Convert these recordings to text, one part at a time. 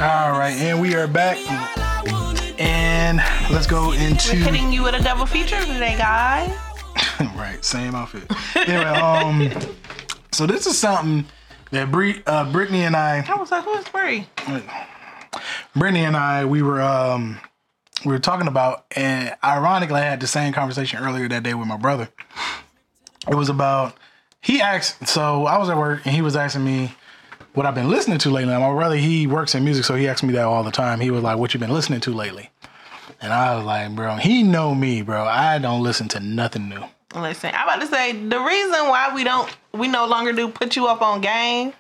All right, and we are back. And let's go into... We're hitting you with a double feature today, guys. Right, same outfit. Anyway, so this is something that Brittany and I... I was like, who's Brie? Brittany and I, we were talking about, and ironically, I had the same conversation earlier that day with my brother. It was about, so I was at work, and he was asking me what I've been listening to lately. My brother, he works in music, so he asks me that all the time. He was like, what you been listening to lately? And I was like, bro, he know me, bro. I don't listen to nothing new. Listen, I'm about to say, the reason why we no longer do put you up on game,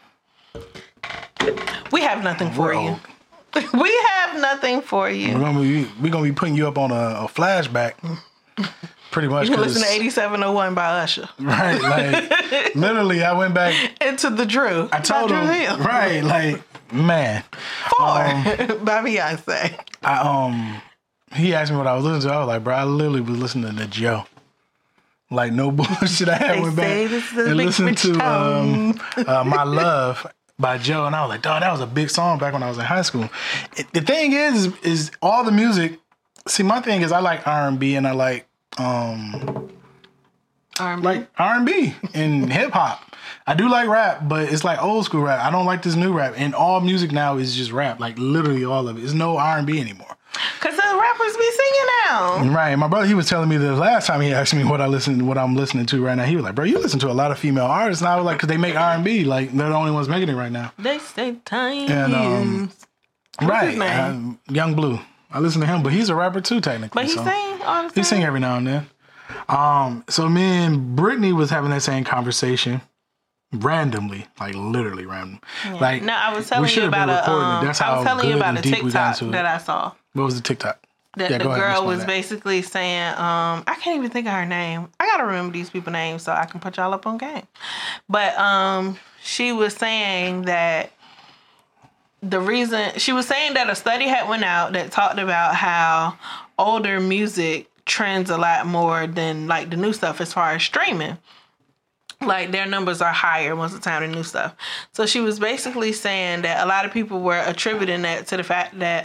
we have nothing for you. We have nothing for you. We're gonna be putting you up on a flashback. Pretty much. You can listen to 8701 by Usher. Right, like literally I went back into the Drew. I told him, right, like, man. By Beyonce. He asked me what I was listening to. I was like, bro, I literally was listening to Joe. Like, no bullshit. I went back and listened to My Love by Joe, and I was like, dog, that was a big song back when I was in high school. The thing is all the music. See, my thing is I like R&B and I like R&B and hip hop. I do like rap, but it's like old school rap. I don't like this new rap, and all music now is just rap. Like literally all of it. There's no R&B anymore. Cause the rappers be singing now. Right. My brother, he was telling me the last time he asked me what I'm listening to right now. He was like, bro, you listen to a lot of female artists. And I was like, cause they make R&B. Like they're the only ones making it right now. They say time. And right. Young Blue. I listen to him, but he's a rapper too, technically. But he sing all the time. He sing every now and then. So me and Brittany was having that same conversation randomly, like literally random. Yeah. Like, no, I was telling you about a TikTok that I saw. What was the TikTok? The girl was basically saying, I can't even think of her name. I gotta remember these people's names so I can put y'all up on game. But she was saying that a study had went out that talked about how older music trends a lot more than like the new stuff as far as streaming. Like their numbers are higher most of the time than new stuff. So she was basically saying that a lot of people were attributing that to the fact that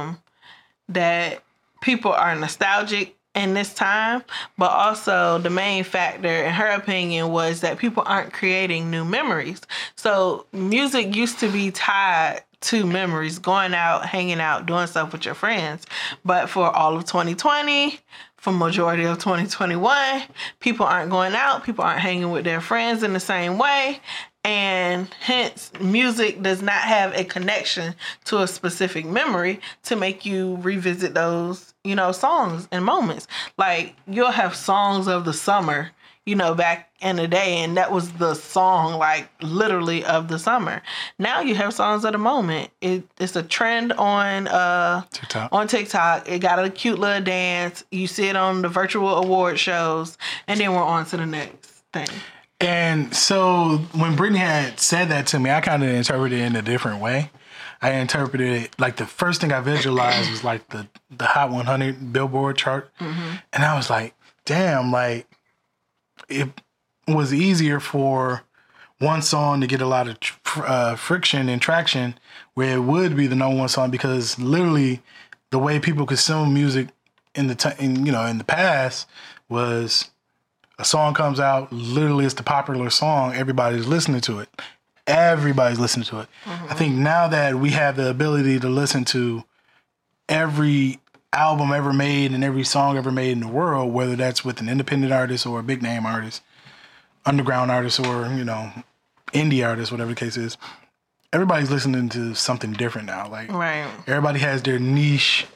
that people are nostalgic in this time, but also the main factor in her opinion was that people aren't creating new memories. So music used to be tied to memories, going out, hanging out, doing stuff with your friends. But for all of 2020, for majority of 2021, people aren't going out, people aren't hanging with their friends in the same way. And hence, music does not have a connection to a specific memory to make you revisit those, songs and moments. Like, you'll have songs of the summer, back in the day, and that was the song, like, literally of the summer. Now you have songs of the moment. It's a trend on TikTok. It got a cute little dance. You see it on the virtual award shows, and then we're on to the next thing. And so when Brittany had said that to me, I kind of interpreted it in a different way. I interpreted it like the first thing I visualized was like the Hot 100 Billboard chart. Mm-hmm. And I was like, damn, like it was easier for one song to get a lot of friction and traction where it would be the number one song, because literally the way people consume music in the past was a song comes out, literally it's the popular song, everybody's listening to it. Mm-hmm. I think now that we have the ability to listen to every album ever made and every song ever made in the world, whether that's with an independent artist or a big name artist, underground artist or, indie artist, whatever the case is, everybody's listening to something different now. Like, right. Everybody has their niche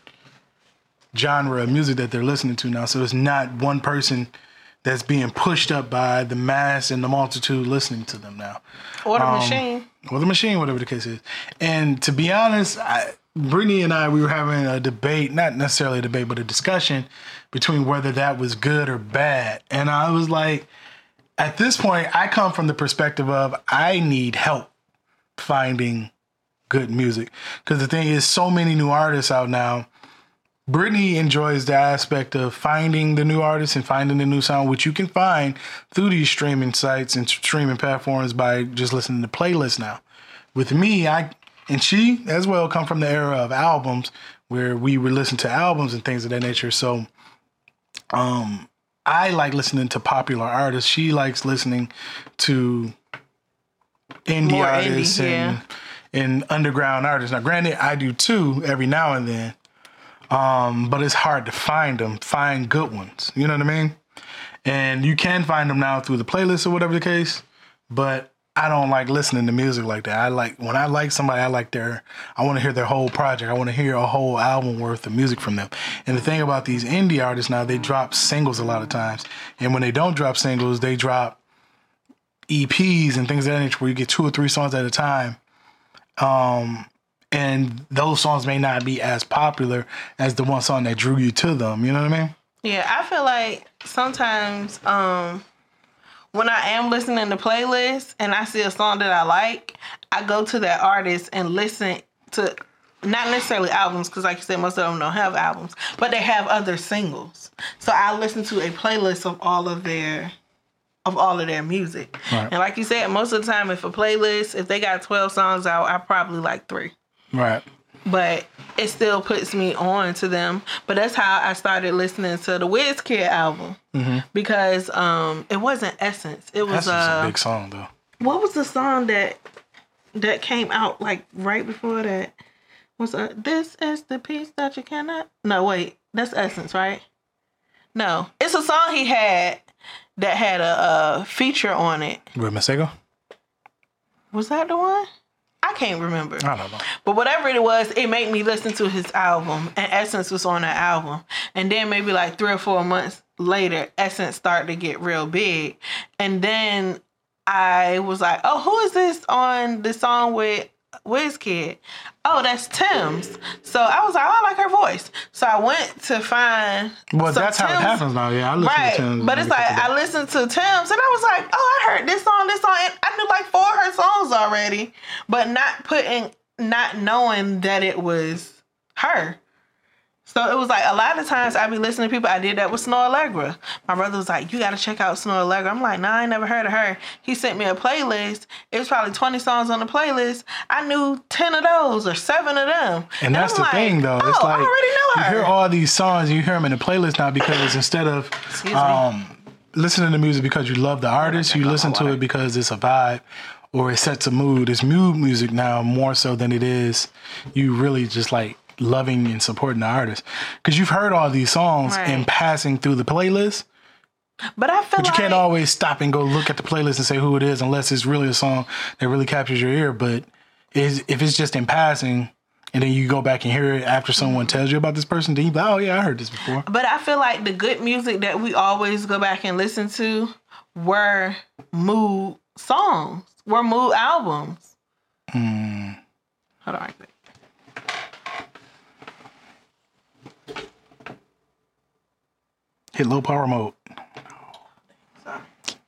genre of music that they're listening to now. So it's not one person that's being pushed up by the mass and the multitude listening to them now. Or the machine. Or the machine, whatever the case is. And to be honest, Brittany and I, we were having a debate, not necessarily a debate, but a discussion between whether that was good or bad. And I was like, at this point, I come from the perspective of I need help finding good music. Because the thing is, so many new artists out now. Brittany enjoys the aspect of finding the new artists and finding the new sound, which you can find through these streaming sites and streaming platforms by just listening to playlists now. With me, I And she, as well, come from the era of albums where we would listen to albums and things of that nature. So I like listening to popular artists. She likes listening to indie More artists indie, yeah. and underground artists. Now, granted, I do too every now and then, but it's hard to find good ones. You know what I mean? And you can find them now through the playlist or whatever the case, but I don't like listening to music like that. When I like somebody, I want to hear their whole project. I want to hear a whole album worth of music from them. And the thing about these indie artists now, they drop singles a lot of times. And when they don't drop singles, they drop EPs and things of that nature where you get 2 or 3 songs at a time. And those songs may not be as popular as the one song that drew you to them. You know what I mean? Yeah, I feel like sometimes when I am listening to playlists and I see a song that I like, I go to that artist and listen to not necessarily albums, because like you said, most of them don't have albums, but they have other singles. So I listen to a playlist of all of their music. Right. And like you said, most of the time, if they got 12 songs out, I probably like 3. Right. But it still puts me on to them. But that's how I started listening to the Wizkid album. Mm-hmm. Because it wasn't Essence. It was a big song, though. What was the song that came out like right before that? Was This Is the Piece That You Cannot... No, wait. That's Essence, right? No. It's a song he had that had a feature on it. With Masego? Was that the one? I can't remember. I don't know. But whatever it was, it made me listen to his album. And Essence was on that album. And then maybe like 3 or 4 months later, Essence started to get real big. And then I was like, oh, who is this on the song with Wizkid? Oh, that's Tim's. So I was like, oh, I like her voice. So I went to find. Well, that's how it happens now. Yeah, I listen to Tim's. But it's like I listened to Tim's and I was like, oh, I heard this song. And I knew like 4 of her songs already, but not knowing that it was her. So it was like a lot of times I be listening to people. I did that with Snow Allegra. My brother was like, you got to check out Snow Allegra. I'm like, nah, I ain't never heard of her. He sent me a playlist. It was probably 20 songs on the playlist. I knew 10 of those or 7 of them. And that's the thing, though. It's like, I already know her. You hear all these songs, you hear them in the playlist now because instead of listening to music because you love the artist, you listen to it because it's a vibe or it sets a mood. It's mood music now more so than it is you really just like loving and supporting the artist, because you've heard all these songs in passing through the playlist, but you can't always stop and go look at the playlist and say who it is unless it's really a song that really captures your ear. But if it's just in passing and then you go back and hear it after someone tells you about this person, then you be like, oh yeah, I heard this before. But I feel like the good music that we always go back and listen to were mood songs, were mood albums. Hold on. Hit low power mode. Sorry.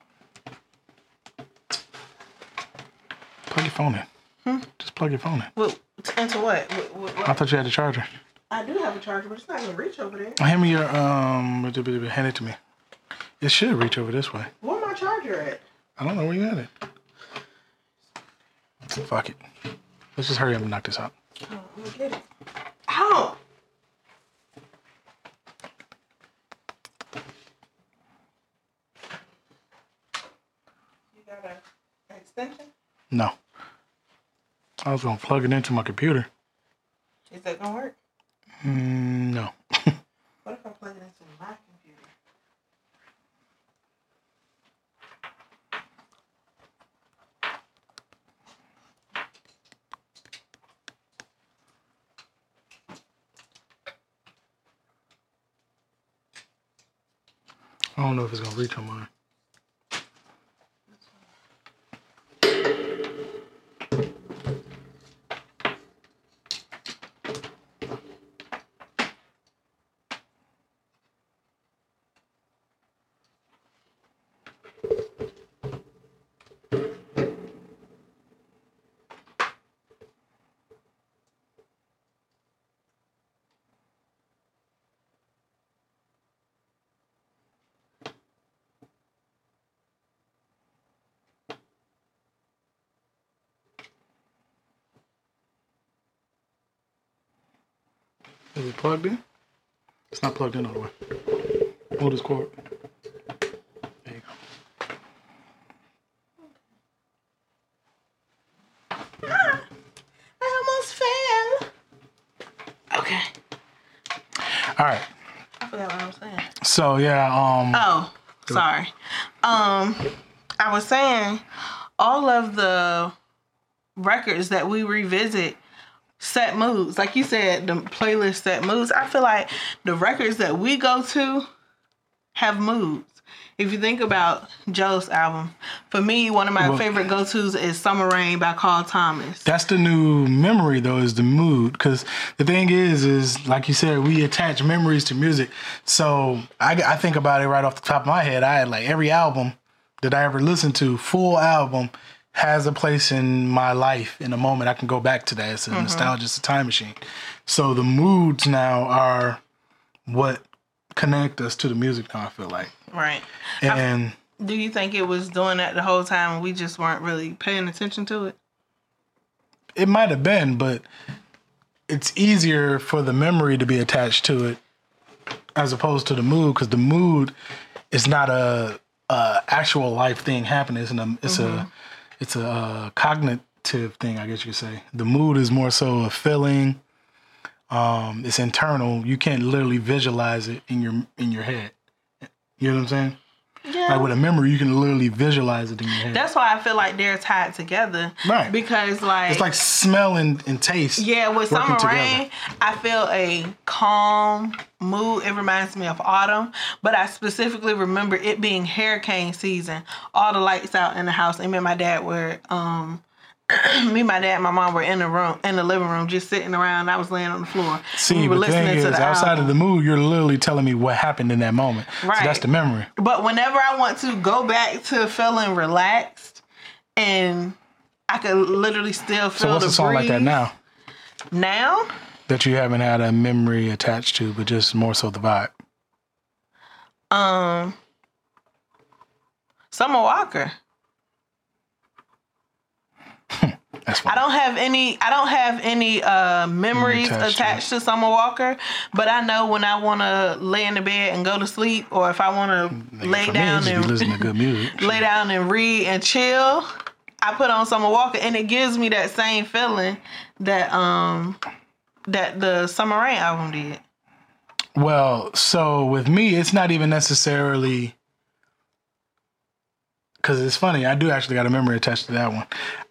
Plug your phone in. Just plug your phone in. Into what? I thought you had a charger. I do have a charger, but it's not going to reach over there. Hand me your, hand it to me. It should reach over this way. Where my charger at? I don't know where you had it. Fuck it. Let's just hurry up and knock this out. Oh, I'm going to get it. Ow! Extension? No. I was going to plug it into my computer. Is that going to work? No. What if I plug it into my computer? I don't know if it's going to reach on mine. Is it plugged in? It's not plugged in all the way. Hold this cord. There you go. I almost fell. Okay. All right. I forgot what I was saying. So yeah. Oh, sorry. I was saying all of the records that we revisit set moods. Like you said, the playlist set moods. I feel like the records that we go to have moods. If you think about Joe's album, for me, one of my favorite go-tos is Summer Rain by Carl Thomas. That's the new memory, though, is the mood. Because the thing is like you said, we attach memories to music. So I think about it right off the top of my head. I had like every album that I ever listened to, full album, has a place in my life in a moment. I can go back to that. It's a nostalgia, it's a time machine. So the moods now are what connect us to the music now, I feel like. Right. And do you think it was doing that the whole time and we just weren't really paying attention to it? it might have been, but it's easier for the memory to be attached to it as opposed to the mood, because the mood is not a actual life thing happening. It's a cognitive thing, I guess you could say. The mood is more so a feeling. It's internal. You can't literally visualize it in your head. You know what I'm saying? Yeah. Like with a memory, you can literally visualize it in your head. That's why I feel like they're tied together. Right. Because like... it's like smell and taste. Yeah, with Summer Rain, I feel a calm mood. It reminds me of autumn. But I specifically remember it being hurricane season. All the lights out in the house. And me and my dad were... my dad and my mom were in the living room, just sitting around. I was laying on the floor. See, we were but the thing is, outside album. of the mood, you're literally telling me what happened in that moment. Right. So that's the memory. But whenever I want to go back to feeling relaxed, and I could literally still feel So what's the a song like that breeze. now? Now? That you haven't had a memory attached to, but just more so the vibe. Summer Walker. That's fine. I don't have any memories attached to Summer Walker, but I know when I want to lay in the bed and go to sleep, or if I want to lay down and listen to good music, lay down and read and chill, I put on Summer Walker, and it gives me that same feeling that that the Summer Rain album did. Well, so with me, it's not even necessarily. Because it's funny, I do actually got a memory attached to that one.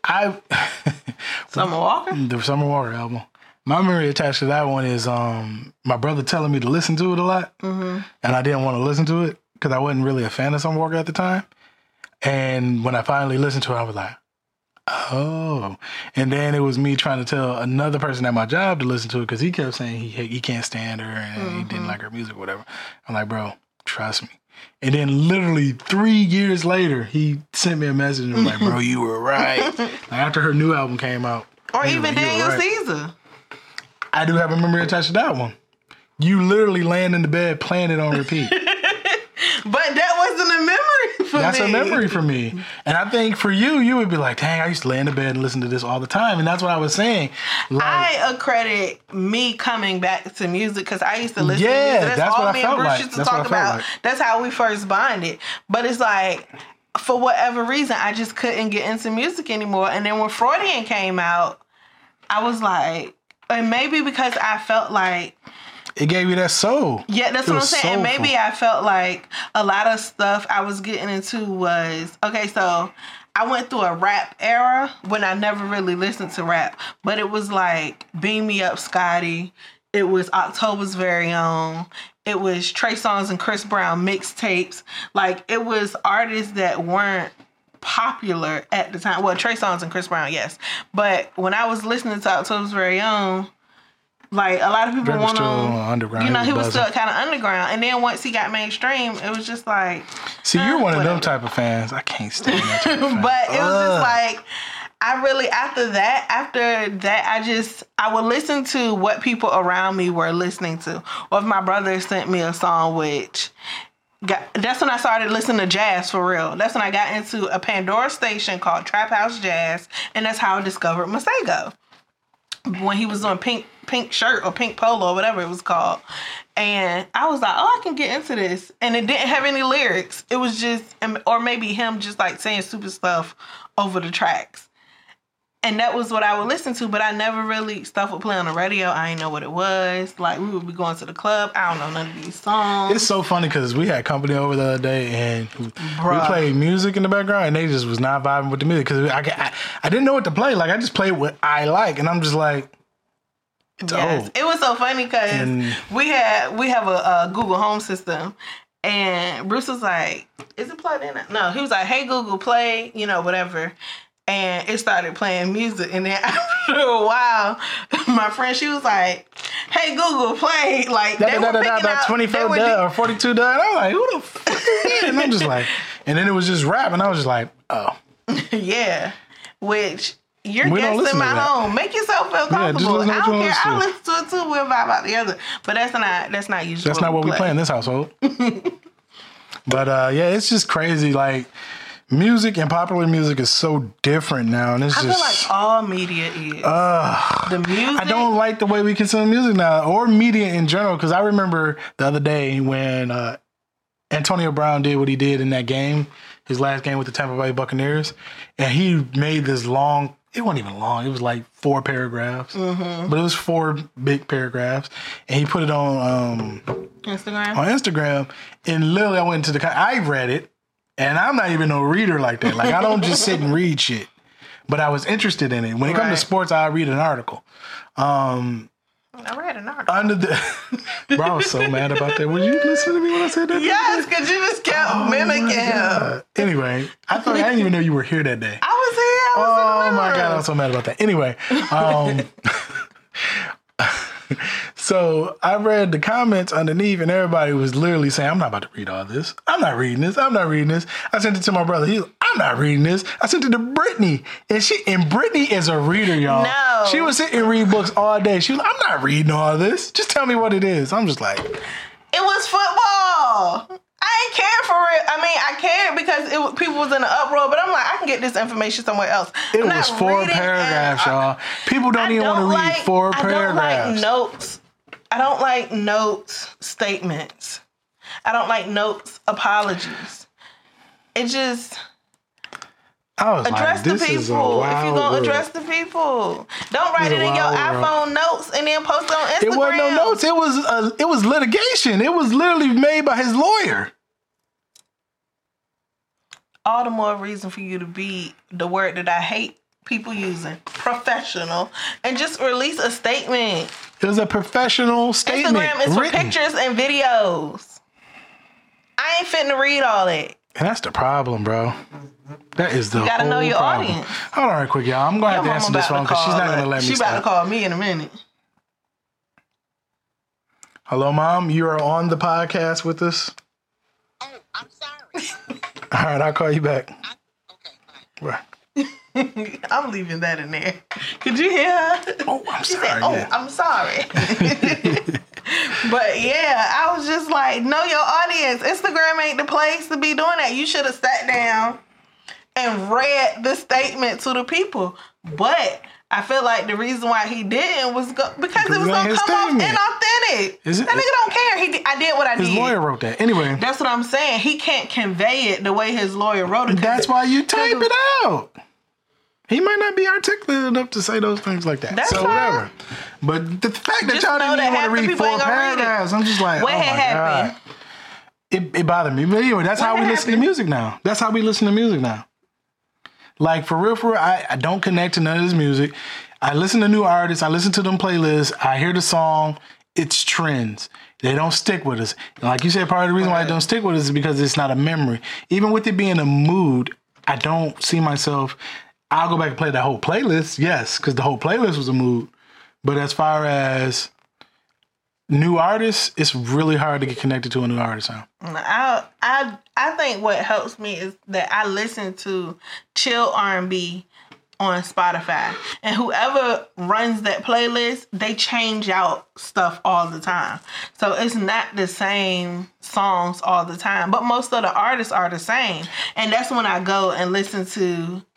Summer Walker? The Summer Walker album. My memory attached to that one is my brother telling me to listen to it a lot. Mm-hmm. And I didn't want to listen to it because I wasn't really a fan of Summer Walker at the time. And when I finally listened to it, I was like, oh. And then it was me trying to tell another person at my job to listen to it because he kept saying he can't stand her and he didn't like her music or whatever. I'm like, bro, trust me. And then literally 3 years later, he sent me a message and was like, bro, you were right. Like after her new album came out. Or even like, Daniel Caesar. I do have a memory attached to that one. You literally laying in the bed playing it on repeat. But that wasn't a memory for me. That's a memory for me. And I think for you would be like, dang, I used to lay in the bed and listen to this all the time. And that's what I was saying. Like, I accredit me coming back to music because I used to listen to yeah, music. that's all what me I felt and Bruce like. used to That's talk what I felt about. like. That's how we first bonded. But it's like, for whatever reason, I just couldn't get into music anymore. And then when Freudian came out, I was like, and maybe because I felt like, it gave you that soul. yeah, that's It what I'm was saying. And soulful. maybe I felt like a lot of stuff I was getting into was, okay, so I went through a rap era when I never really listened to rap. But it was like Beam Me Up Scotty. It was October's Very Own. It was Trey Songz and Chris Brown mixtapes. Like, it was artists that weren't popular at the time. Well, Trey Songz and Chris Brown, yes. But when I was listening to October's Very Own, like, a lot of people Drake was want still underground. you know, he was buzzing. still kind of underground. And then once he got mainstream, it was just like... See, you're one of them whatever. type of fans. I can't stand that type of fan. But it was just like... after that, I would listen to what people around me were listening to. Or if my brother sent me a song, that's when I started listening to jazz for real. That's when I got into a Pandora station called Trap House Jazz. And that's how I discovered Masego. when he was on pink shirt or pink polo or whatever it was called. And I was like, oh, I can get into this. And it didn't have any lyrics. It was just, or maybe him just like saying stupid stuff over the tracks. And that was what I would listen to, but I never really, stuff would play on the radio. I didn't know what it was. Like, we would be going to the club. I don't know none of these songs. It's so funny because we had company over the other day and we played music in the background and they just was not vibing with the music because I didn't know what to play. Like, I just played what I like and I'm just like, it's old. It was so funny because we have a Google Home system and Bruce was like, is it plugged in? No, he was like, hey, Google, play, whatever. And it started playing music. And then after a while, my friend, she was like, hey, Google, play. Like, they were picking out 24 or 42 done. I'm like, who the fuck is that? And I'm just like, and then it was just rap. And I was just like, oh. Yeah. Which, you're guests in my home. Make yourself feel comfortable. Yeah, I don't care. I listen to it too. We'll vibe about the other. But that's not usually That's not what we play in this household. But, yeah, it's just crazy. Like, music and popular music is so different now, and I feel like all media is. The music. I don't like the way we consume music now, or media in general, because I remember the other day when Antonio Brown did what he did in that game, his last game with the Tampa Bay Buccaneers, and he made this long. It wasn't even long. It was like 4 paragraphs, but it was 4 big paragraphs, and he put it on Instagram, and literally I went into I read it. And I'm not even no reader like that. Like, I don't just sit and read shit. But I was interested in it. When it comes to sports, I read an article. I read an article. Bro, I was so mad about that. Were you listening to me when I said that? Yes, because you just kept mimicking him. Anyway, I didn't even know you were here that day. I was here. Oh, my God. I was so mad about that. Anyway. So I read the comments underneath and everybody was literally saying, I'm not about to read all this. I'm not reading this. I'm not reading this. I sent it to my brother. I'm not reading this. I sent it to Brittany. And Brittany is a reader, y'all. No. She would sit and read books all day. She was like, I'm not reading all this. Just tell me what it is. I'm just like. It was football. I ain't cared for it. I mean, I cared because people was in an uproar, but I'm like, I can get this information somewhere else. It was 4 paragraphs, y'all. People don't even want to read 4 paragraphs. I don't like notes. I don't like notes statements. I don't like notes apologies. It just address the people. If you're gonna address the people, don't write it in your iPhone notes and then post it on Instagram. It wasn't no notes. It was litigation. It was literally made by his lawyer. All the more reason for you to be the word that I hate people using, professional, and just release a statement. It was a professional statement. Instagram is for pictures and videos. I ain't fitting to read all that. And that's the problem, bro. That is the whole problem. You gotta know your audience. Hold on real quick, y'all. I'm gonna have to answer this phone because she's not gonna let me stop. She's about to call me in a minute. Hello, Mom. You are on the podcast with us. Oh, I'm sorry. All right, I'll call you back. Okay, bye. Right. I'm leaving that in there. Could you hear her? Oh, I'm sorry. Said, I'm sorry. But yeah, I was just like, know your audience. Instagram ain't the place to be doing that. You should have sat down and read the statement to the people. But I feel like the reason why he didn't was because it was going to come off inauthentic. That nigga don't care. I did what I did. His lawyer wrote that. Anyway. That's what I'm saying. He can't convey it the way his lawyer wrote it. That's why you type it out. He might not be articulate enough to say those things like that. That's so fine. Whatever. But the fact that y'all didn't even want to read 4 paragraphs, I'm just like, what had happened? God. It bothered me. But anyway, that's how we listen to music now. That's how we listen to music now. Like, for real, I don't connect to none of this music. I listen to new artists. I listen to them playlists. I hear the song. It's trends. They don't stick with us. And like you said, part of the reason why they don't stick with us is because it's not a memory. Even with it being a mood, I don't see myself. I'll go back and play that whole playlist, yes, because the whole playlist was a mood. But as far as new artists, it's really hard to get connected to a new artist now. I think what helps me is that I listen to chill R&B on Spotify. And whoever runs that playlist, they change out stuff all the time. So it's not the same songs all the time. But most of the artists are the same. And that's when I go and listen to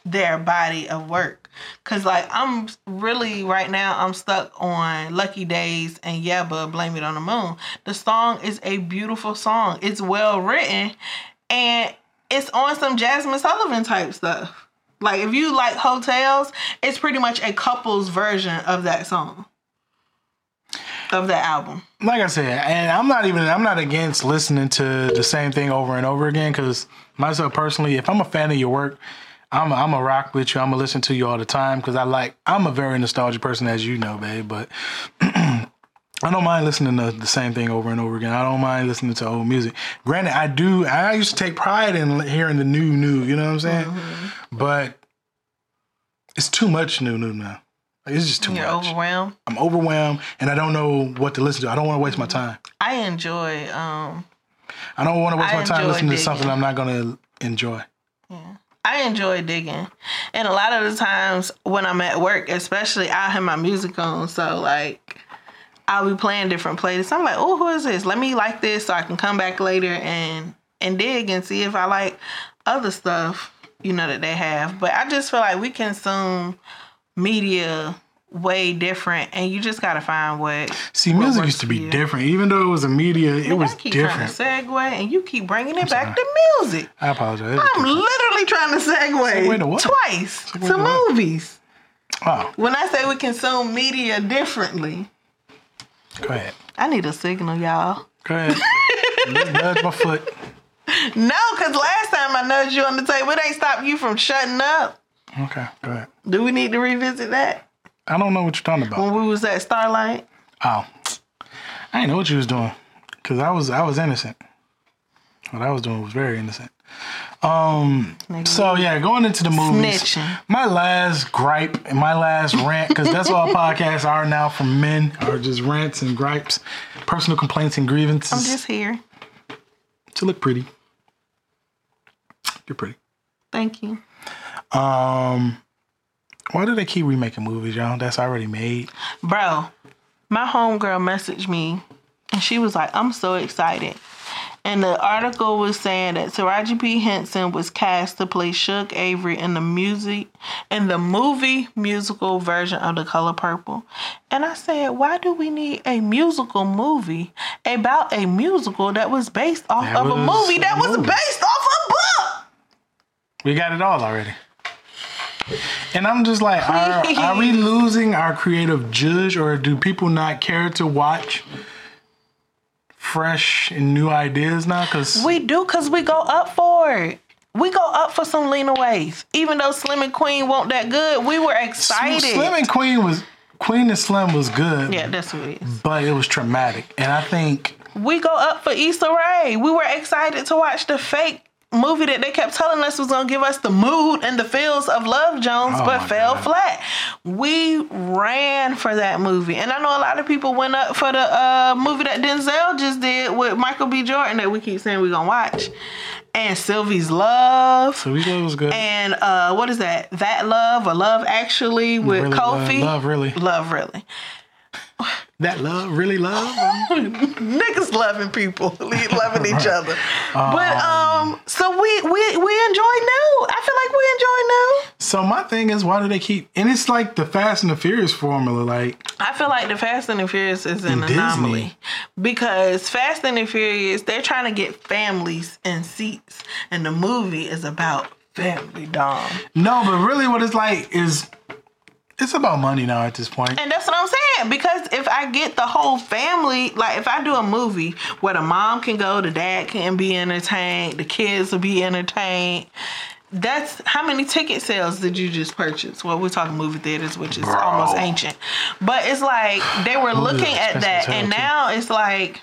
their body of work. Cause like I'm really right now I'm stuck on Lucky Days and Yebba Blame It on the Moon. The song is a beautiful song. It's well written and it's on some Jasmine Sullivan type stuff. Like if you like Hotels, it's pretty much a couple's version of that song. Of that album. Like I said, and I'm not against listening to the same thing over and over again, because myself personally, if I'm a fan of your work, I'm a rock with you. I'm gonna listen to you all the time because I'm a very nostalgic person, as you know, babe. But I don't mind listening to the same thing over and over again. I don't mind listening to old music. Granted, I used to take pride in hearing the new. You know what I'm saying? Mm-hmm. But it's too much new now. Like, it's just too much. You're overwhelmed? I'm overwhelmed, and I don't know what to listen to. I don't want to waste my time. I enjoy... I don't want to waste my time listening to something I'm not going to enjoy. Yeah. I enjoy digging. And a lot of the times when I'm at work, especially, I'll have my music on. So, like, I'll be playing different playlists. I'm like, oh, who is this? Let me like this so I can come back later and dig and see if I like other stuff, that they have. But I just feel like we consume media way different, and you just gotta find what. See, music used to be different, even though it was a media. It was different. Trying to segue, and you keep bringing it back to music. I apologize. I'm literally trying to segue twice to movies. Wow. When I say we consume media differently, go ahead. I need a signal, y'all. Go ahead. Just nudge my foot. No, because last time I nudged you on the table, it ain't stopped you from shutting up. Okay, go ahead. Do we need to revisit that? I don't know what you're talking about. When we was at Starlight? Oh. I didn't know what you was doing. Because I was innocent. What I was doing was very innocent. So, yeah, going into the movies. Snitching. My last gripe and my last rant, because that's all podcasts are now from men, are just rants and gripes, personal complaints and grievances. I'm just here. To look pretty. You're pretty. Thank you. Why do they keep remaking movies, y'all? That's already made. Bro, my homegirl messaged me and she was like, I'm so excited. And the article was saying that Taraji P. Henson was cast to play Suge Avery in the movie musical version of The Color Purple. And I said, why do we need a musical movie about a musical that was based off of a movie that was based off a book? We got it all already. And I'm just like, are we losing our creative judge, or do people not care to watch fresh and new ideas now? Cause we do, because we go up for it. We go up for some Lena Waithe. Even though Slim and Queen weren't that good, we were excited. Slim and Queen and Slim was good. Yeah, that's what it is. But it was traumatic. And I think we go up for Issa Rae. We were excited to watch the fake movie that they kept telling us was going to give us the mood and the feels of Love Jones, but fell flat. We ran for that movie. And I know a lot of people went up for the movie that Denzel just did with Michael B. Jordan that we keep saying we're going to watch. And Sylvie's Love. Sylvie's Love was good. And what is that? That Love or Love Actually with really Kofi. Love Really. Love Really. That love, really love? Niggas loving people, loving each other. But so we enjoy new. I feel like we enjoy new. So my thing is, why do they keep? And it's like the Fast and the Furious formula. Like, I feel like the Fast and the Furious is an anomaly. Disney. Because Fast and the Furious, they're trying to get families in seats, and the movie is about family, Dom. No, but really, what it's like is. It's about money now at this point. And that's what I'm saying. Because if I get the whole family, like if I do a movie where the mom can go, the dad can be entertained, the kids will be entertained. That's how many ticket sales did you just purchase? Well, we're talking movie theaters, which is almost ancient. But it's like they were looking at that, and now it's like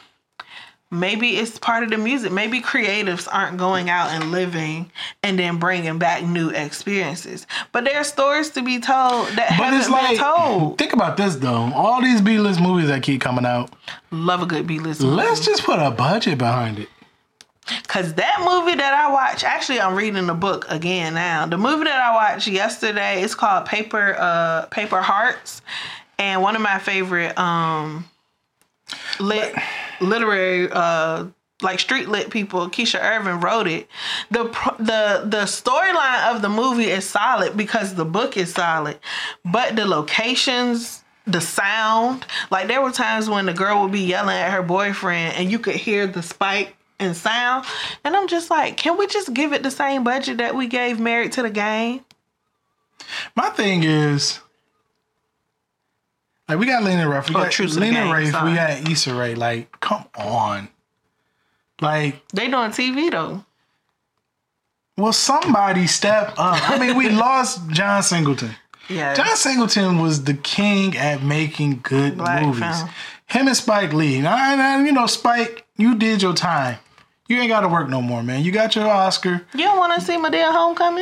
maybe it's part of the music. Maybe creatives aren't going out and living and then bringing back new experiences. But there are stories to be told that haven't been told. Think about this, though. All these B-list movies that keep coming out. Love a good B-list movie. Let's just put a budget behind it. Because that movie that I watched, actually, I'm reading the book again now. The movie that I watched yesterday is called Paper Hearts. And one of my favorite literary like Street Lit people, Keisha Irvin wrote it. The storyline of the movie is solid because the book is solid, but the locations, the sound, like there were times when the girl would be yelling at her boyfriend and you could hear the spike in sound, and I'm just like, can we just give it the same budget that we gave Married to the Game? My thing is, like, we got Lena Ruff, we got Lena Rafe, we got Issa Rae. Like, come on. Like, they doing TV though. Well, somebody step up. I mean, we lost John Singleton. Yeah, John Singleton was the king at making good movies. Film. Him and Spike Lee. Now, you know, Spike, you did your time. You ain't got to work no more, man. You got your Oscar. You don't want to see Madea Homecoming?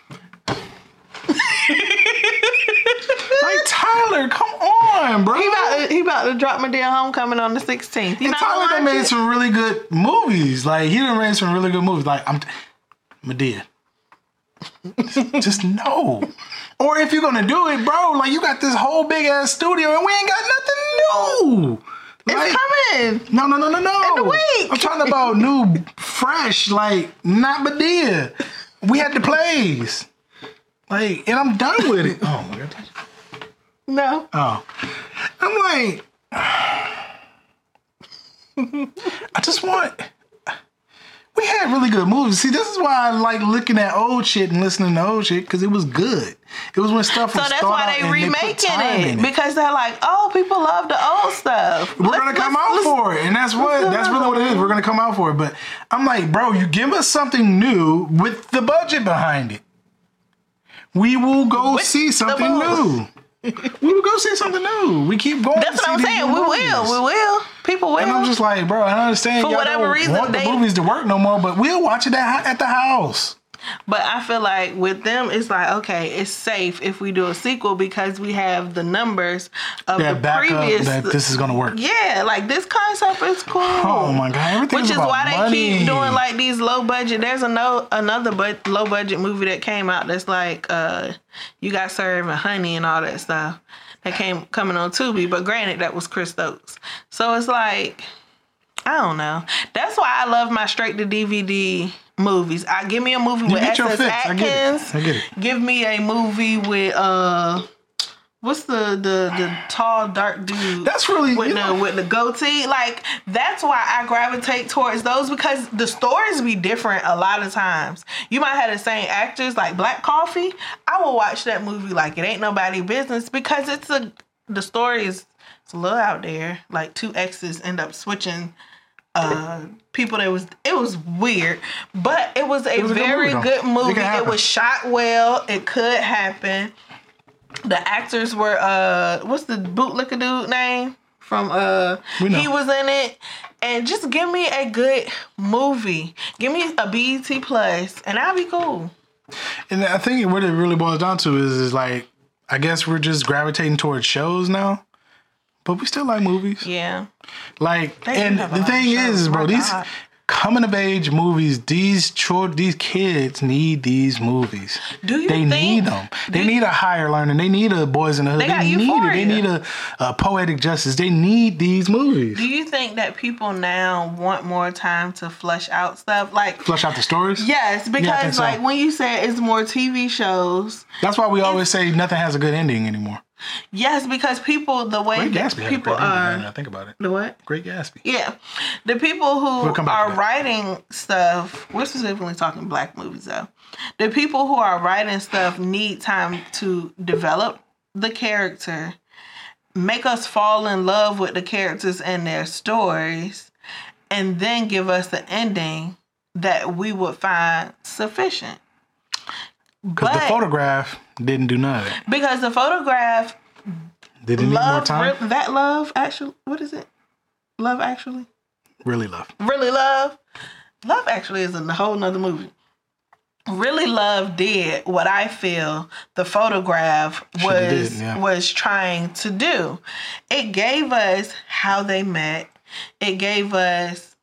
Like, Tyler, come on, bro. He about to drop Madea Homecoming on the 16th. And Tyler done made some really good movies. Like, he done made some really good movies. Like, Madea. Just no. Or if you're gonna do it, bro, like, you got this whole big ass studio and we ain't got nothing new. Like, it's coming. No. In a week. I'm talking about new, fresh, like, not Madea. We had the plays. Like, and I'm done with it. Oh my God. No. Oh. I'm like, I just want. We had really good movies. See, this is why I like looking at old shit and listening to old shit, because it was good. It was when stuff was. So that's why they remaking it, because they're like, oh, people love the old stuff. We're gonna come out for it, and that's really what it is. We're gonna come out for it. But I'm like, bro, you give us something new with the budget behind it. We will go see something new. We will go see something new. We keep going. That's what I'm saying. We will. People will. And I'm just like, bro, I understand. For whatever reason, want the movies to work no more, but we'll watch it at the house. But I feel like with them, it's like, okay, it's safe if we do a sequel because we have the numbers of the previous. That this is gonna work. Yeah, like this concept is cool. Oh my God, everything. Which is why money. They keep doing like these low budget. There's another low budget movie that came out that's like You Got Served and Honey and all that stuff that coming on Tubi. But granted, that was Chris Stokes. So it's like, I don't know. That's why I love my straight to DVD movies. Give me a movie with S.S. Atkins. I get it. Give me a movie with what's the tall dark dude? That's really with the goatee. Like, that's why I gravitate towards those, because the stories be different a lot of times. You might have the same actors, like Black Coffee. I will watch that movie like it ain't nobody business, because the story is a little out there. Like, two exes end up switching people. It was weird, but it was a very good movie. It was shot well. It could happen. The actors were what's the bootlicker dude name from he was in it. And just give me a good movie. Give me a BET Plus and I'll be cool. And I think what it really boils down to is like, I guess we're just gravitating towards shows now. But we still like movies. Yeah. Like, and the thing is, bro, these coming of age movies, these kids need these movies. They need them. They need a Higher Learning. They need a Boys in the Hood. They need a Poetic Justice. They need these movies. Do you think that people now want more time to flesh out stuff? Like, flesh out the stories? Yes, because like when you say it's more TV shows. That's why we always say nothing has a good ending anymore. Yes, because people, the way that people are... I think about it. The what? Great Gatsby. Yeah. The people who are writing stuff... We're specifically talking Black movies, though. The people who are writing stuff need time to develop the character, make us fall in love with the characters and their stories, and then give us the ending that we would find sufficient. Because the Photograph didn't do none of that. Because the Photograph... Did it need more time? What is it? Love Actually? Really Love. Really Love? Love Actually is a whole nother movie. Really Love did what I feel the Photograph was trying to do. It gave us how they met. It gave us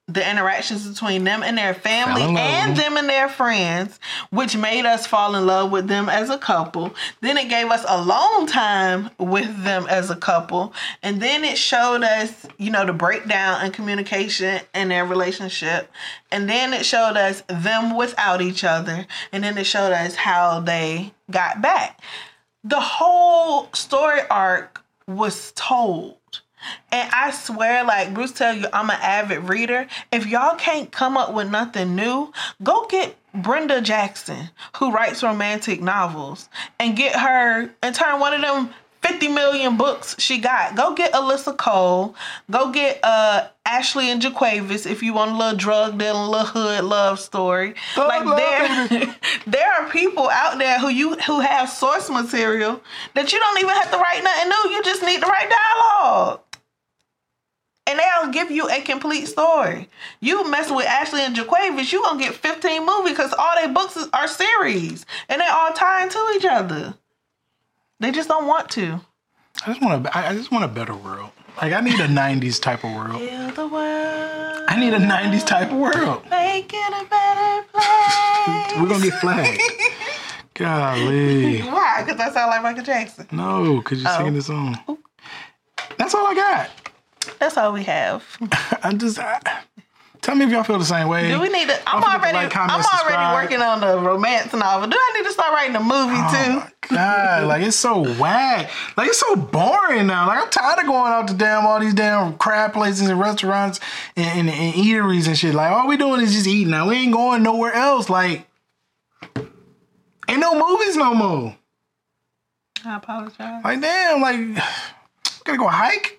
the interactions between them and their Fell family in love and with them and their friends, which made us fall in love with them as a couple. Then it gave us alone time with them as a couple. And then it showed us, you know, the breakdown in communication in their relationship. And then it showed us them without each other. And then it showed us how they got back. The whole story arc was told. And I swear, like Bruce tell you, I'm an avid reader. If y'all can't come up with nothing new, go get Brenda Jackson, who writes romantic novels, and get her and turn one of them 50 million books she got. Go get Alyssa Cole. Go get Ashley and Jaquavis if you want a little drug dealing, little hood love story. There are people out there who have source material that you don't even have to write nothing new. You just need to write dialogue. And they'll give you a complete story. You mess with Ashley and Jaquavis, you gonna get 15 movies because all their books are series. And they all tie into each other. They just don't want to. I just want a better world. Like, I need a 90s type of world. Heal the world. I need a 90s type of world. Make it a better place. We're gonna get flagged. Golly. Why? Because I sound like Michael Jackson. No, because you're singing the song. That's all I got. That's all we have. Tell me if y'all feel the same way. Do we need to? I'm already working on the romance novel. Do I need to start writing a movie too? Oh my God, like it's so whack. Like it's so boring now. Like I'm tired of going out to all these damn crab places and restaurants and eateries and shit. Like all we doing is just eating now. We ain't going nowhere else. Like ain't no movies no more. I apologize. Like damn, like gotta go hike.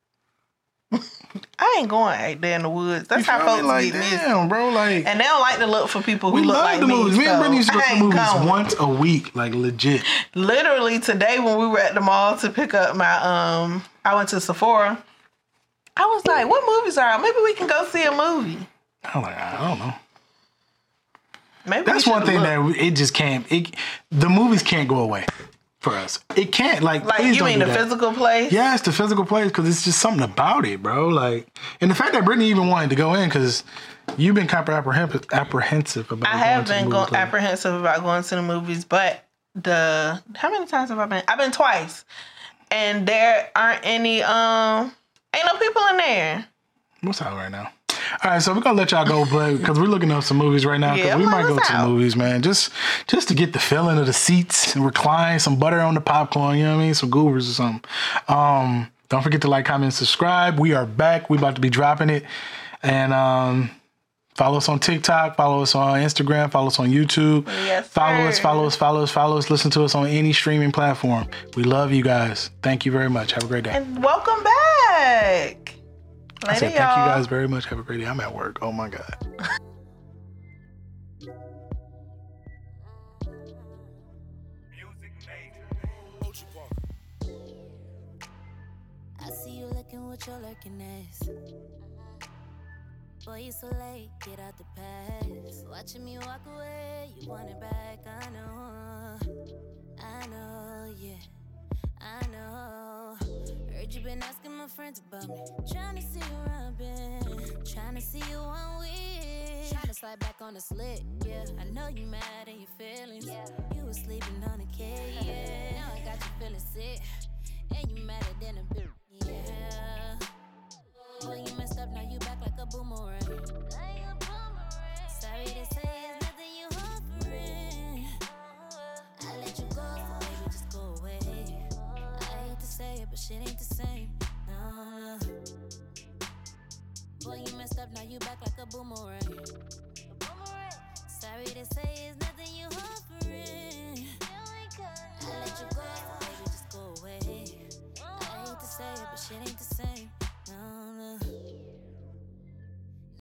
I ain't going out there in the woods. That's how folks like, meet me. Damn, bro, like, and they don't like to look for people who we look love like the me. movies. Me and Brittany used to go to the movies going. once a week, like legit. Literally today when we were at the mall to pick up my I went to Sephora. I was like, what movies are out? Maybe we can go see a movie. I'm like, I don't know. Maybe that's one thing that it just can't. The movies can't go away for us. It can't. Like you mean the physical place? Yeah, it's the physical place because it's just something about it, bro. Like, and the fact that Brittany even wanted to go in because you've been kind of apprehensive about. I have been apprehensive about going to the movies, but how many times have I been? I've been twice, and there aren't any ain't no people in there. What's out right now? All right, so we're gonna let y'all go, because we're looking up some movies right now. Because we might go to the movies, man, just to get the feeling of the seats and recline, some butter on the popcorn, you know what I mean, some goobers or something. Don't forget to like, comment, subscribe. We are back. We about to be dropping it, and follow us on TikTok, follow us on Instagram, follow us on YouTube. Yes, follow us. Listen to us on any streaming platform. We love you guys. Thank you very much. Have a great day. And welcome back. Later, I said thank you guys very much. Have a great day. I'm at work. Oh my God. I see you looking with your lurking ass. Boy, you so late, get out the past. Watching me walk away, you want it back. I know, yeah, I know. Heard you been asking my friends about me. Trying to see where I've been. Trying to see you on with. Trying to slide back on the slick, yeah. I know you mad in your feelings. Yeah. You was sleeping on a K, yeah. Now I got you feeling sick. And you madder than a bitch, yeah. Boy, you messed up, now you back like a boomerang. Sorry to say it's nothing you offering. I let you go, so baby, just go away. I hate to say it, but shit ain't the same. No. Boy, you messed up, now you back like a boomerang. Sorry to say it's nothing you offering. I let you go, so baby, just go away. I hate to say it, but shit ain't the same.